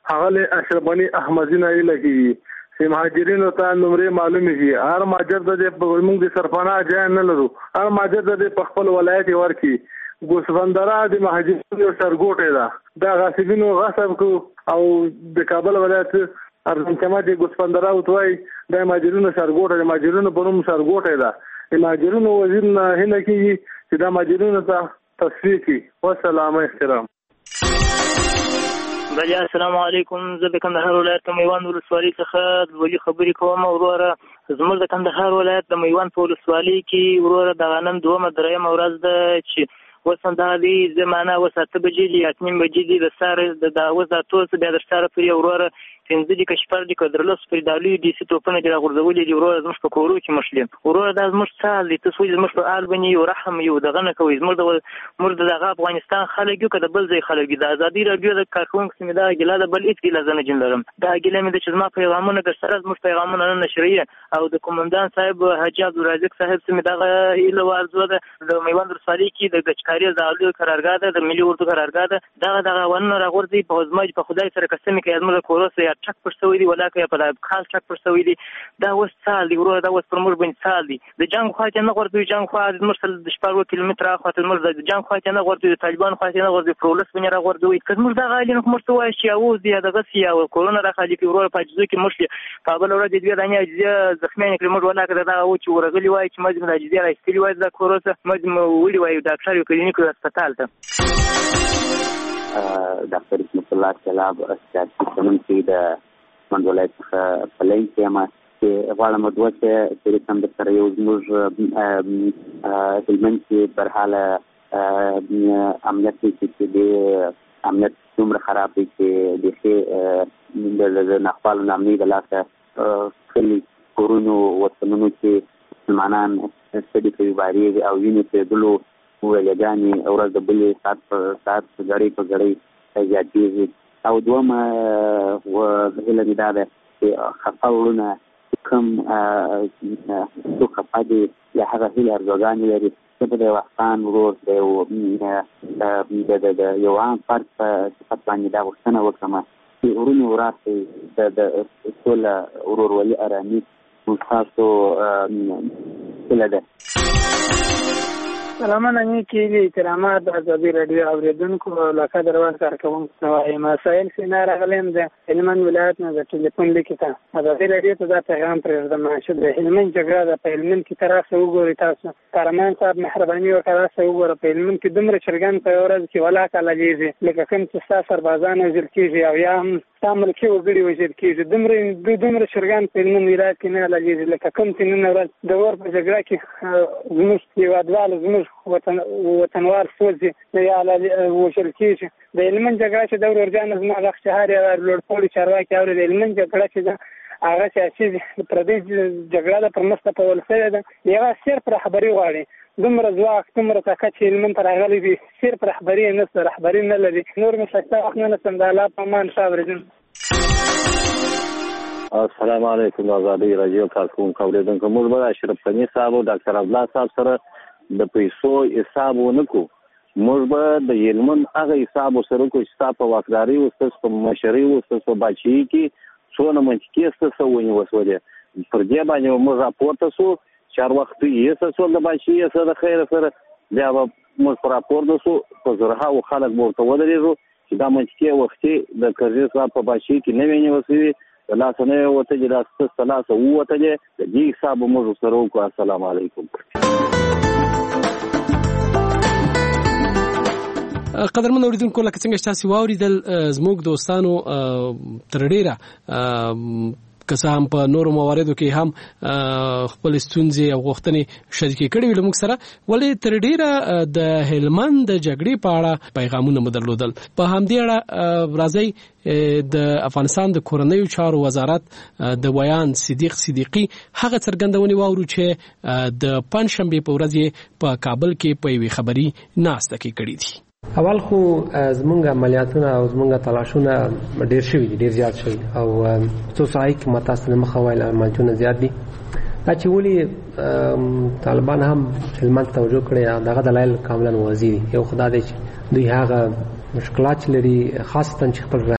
هغه له اشرف غنی احمدی نه لګي چې مهاجرینو ته نمرې معلومې دي. هر مهاجر د موږ د سرپناه ځای نه لرو. هر مهاجر د خپل ولایت ورکی. ګوسفندره د مهاجرینو سرګوټه ده. دا غاصبینو غصب کو او د کابل ولایت ارزنچما د ګوسفندره وتوي د مهاجرینو سرګوټه د مهاجرینو بروم سرګوټه ده. د مهاجرینو وزیر نه هله کیږي چې د مهاجرینو ته تصفیه کی. والسلام احترام. بله السلام علیکم. زه د کندهار ولایت د میوند ولسوالۍ څخه د ولی خبرې کوم. وروره زموږ د کندهار ولایت د میوند په ولسوالۍ کې وروره د غنم دومره درېیمه ورځ ده چې وسندالي زمانه وساته بجې دي 8 بجې دي د سار د وزاتو بیا د سار پر وروره پنځه دي کشپر دي کډرلس پر دالي دي ستوپنه دي غورځولې دي وروره زموږ په کورو کې مشلې وروره د زموږ سال دي تاسو زموږ په البني یو رحم یو دغه نه کوي زموږ د افغانستان خلک یو کده بل ځای خلک د ازادي رادیو د کارکونکو سیمه د ګلاله بل هیڅ ګلا زنه جنلرم دا ګلا مې د چزما پیغامونه د سره زموږ پیغامونه نه نشریه او د کومندان صاحب حاجی عبدالرزاق صاحب سیمه دغه ایله ورزو د میوند رسالي کې د گچکاری زالو قرارګاه ده د ملي اردو قرارګاه ده دغه ونه راغورځي په ځماج په خدای سره قسم کې زموږ کورسه یا ټک پر سوي دي ولاکه په خاص ټک پر سوي دي دا وس سال دی ورو دا وس پر مور بن سال دی د جنگ خواته نه ورته جنگ خواته مرسل د 14 کیلومتر خواته مر د جنگ خواته نه ورته طالبان خواته نه ورته پرولس بنه راغورځوي کله دا غالي نو مرته وای شي او دی دغه سیا او کورونا را خالي کې ورو په جزو کې مرشي په بل ورځ دی دغه نه زخمین کلمه ولاکه دا او چې ورغلی وای چې مجمع د جزیره استری وای د کوروسه مجمع ویلی وای ډاکټر یو کلینیک هسپتال ته ډاکټر اسمت الله سلام سیاسي کوونکی د مند ولایت څخه پلین کېما چې غواړم دوه چې کوم د سره یو زموږ هلمند کې برحاله امنیت چې د امنیت څومره خراب دی چې د نخبال نامني د لاسه کلی کورونو وطنونو کې مسلمانان ستړي کوي باري او وینې په دلو ولګانې ورځ د بلې ساعت په ساعت غړي په غړي زیاتېږي او دومره وهله مې دا ده چې خفه ورونه کوم څو خفه دي یا هغه هیله ارزوګانې لري چې د افغان ورور د یو عام فرد په صفت باندې دا غوښتنه وکړم چې ورونه وراسي د ټول ورورولي ارامي تاسو هیله ده. سلامونه نیکی احترامات د ازادي رادیو اوریدونکو لکه دروازه کارکوونکو نوای مسائل سینا راغلم د هلمند ولایت نه د ټلیفون لیکته ازادي رادیو ته دا پیغام پرېږدم چې د هلمند جګړه د هلمند کې تراسه وګورئ تاسو کارمان صاحب مهرباني وکړه تاسو وګورئ په هلمند کې دومره چرګان په ورځ کې ولاکه لګیږي لکه کوم چې تاسو سربازان وژل کېږي او یا هم تعامل کې وګړي وژل کېږي دومره چرګان په هلمند ولایت کې نه لګیږي لکه کوم چې نن ورځ د ور په جګړه کې زموږ هېوادوال زموږ وطنوال سوځي یا وژل کېږي د هلمند جګړه چې د ورورجان زما غږ شهار یا لوړپوړي چارواکي اوري د هلمند جګړه چې ده هغه سیاسي پردۍ جګړه ده پر مخ ته پول شوې ده هغه صرف رهبري غواړي دومره ځواک دومره طاقت چې هلمند ته راغلی دي صرف رهبري نشته رهبري نه لري نور مې ښایسته وخت نه لسم د الله په امان ښه اورېدونکو. السلام علیکم ازادي رادیو کارکوونکو اوریدونکو موږ به اشرف غني صاحب او ډاکټر عبدالله صاحب سره د پیسو حساب ونکو موږ به د هلمند هغه حساب سره کو چې تاسو په واکداري او تاسو په مشري او تاسو په بچی کې څونه منځ تاسو ونی وسولې پر دې باندې موږ راپورته سو چار وخت یې تاسو د بچی سره خیر سره بیا موږ راپورته سو په زرها او خلک ورته ودرېږو چې دا منځ وختي د کرزي صاحب په بچی کې نه ویني وسوي د لاسنه وته چې د ثلاثه وته د دې حساب موږ سره وکړو. السلام علیکم. قدرمن اوریدونکو لکه څنګه چې تاسو واوریدل زموږ دوستانو تر ډیره که هم په نورو مواردو کې هم خپل ستونزې او غوښتنې شریکې کړې وي موږ سره ولې تر ډیره د هلمند د جګړې په اړه پیغامونه مدرلودل په همدې اړه راځي د افغانستان د کورنیو چارو وزارت د بیان صدیق صدیقی هغه څرګندونې واورو چې د پنځشنبه په ورځ په کابل کې په یوه خبري ناسته کې کړې دي. اول خو زمونږ عملیاتونه او زمونږ تلاشونه ډیر شوي دي ډیر زیات شوي او څو ساعت کې متاسفانه مخاویل عملیاتونه زیات دي دا چې ولې طالبان هم هلمند توجه کړي دغه دلایل کاملا واضح دي. یو خدای دې چې دوی هغه مشکلات لري خاصتا چې خپل